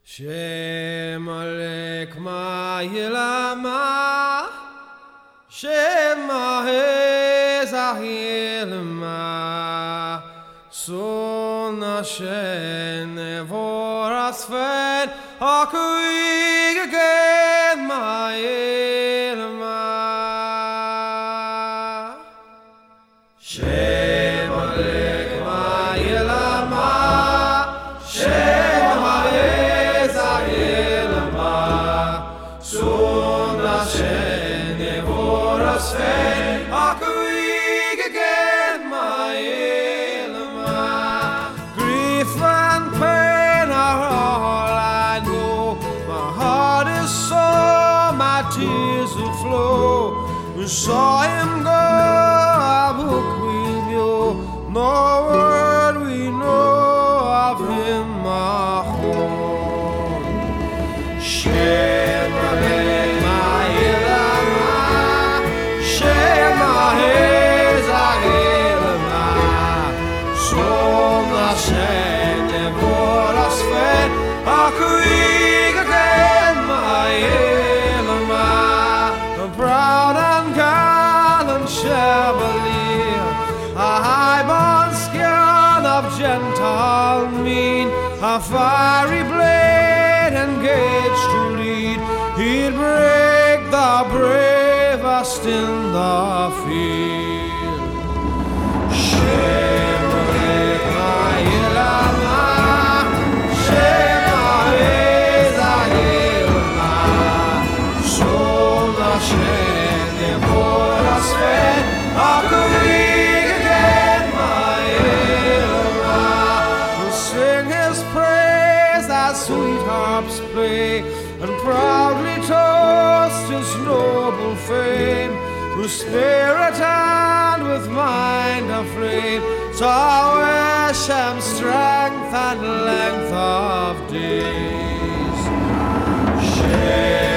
Shem Alek Ma'ilama, Shem Ahezahilma, Son Hashem Nevorasfen, Akuig again Ma'ilma. Shem Alek Ma'ilama, Shem Ahezahilma, Son Hashem Nevorasfen, Akuig again Ma'ilma. Grief and pain are all I know. My heart is sore, my tears will flow. We saw him go, our book will go. No word we know of him, our home. Shem Alek Ma'ilama, Shem Ahezahilma, Son Hashem Nevorasfen, Akuig again Ma'ilma. A proud and gallant chevalier, a high-born scion of gentle mien, a fiery blade engaged to lead, he'd break the bravest in the field. Shem Alek Ma'ilama, Shem Ahezahilma, Son Hashem Nevorasfen, Akuig again Ma'ilma. We'll sing his praise as sweet harps play, and proudly toast his noble fame, whose spirit and with mind aflame saw Hashem's strength and length of days.